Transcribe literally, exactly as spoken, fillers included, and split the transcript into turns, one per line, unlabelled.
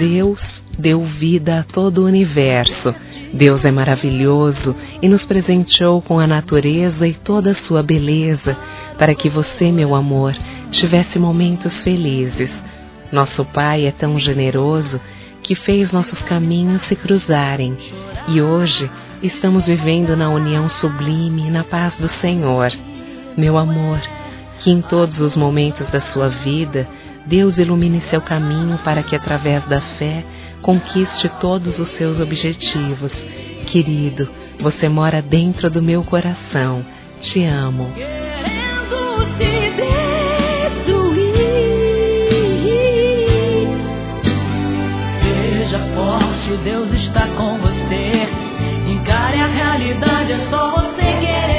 Deus deu vida a todo o universo. Deus é maravilhoso e nos presenteou com a natureza e toda a sua beleza, para que você, meu amor, tivesse momentos felizes. Nosso Pai é tão generoso que fez nossos caminhos se cruzarem, e hoje estamos vivendo na união sublime e na paz do Senhor. Meu amor, que em todos os momentos da sua vida, Deus ilumine seu caminho para que, através da fé, conquiste todos os seus objetivos. Querido, você mora dentro do meu coração. Te amo.
Querendo se destruir. Seja forte, Deus está com você. Encare a realidade, é só você querer.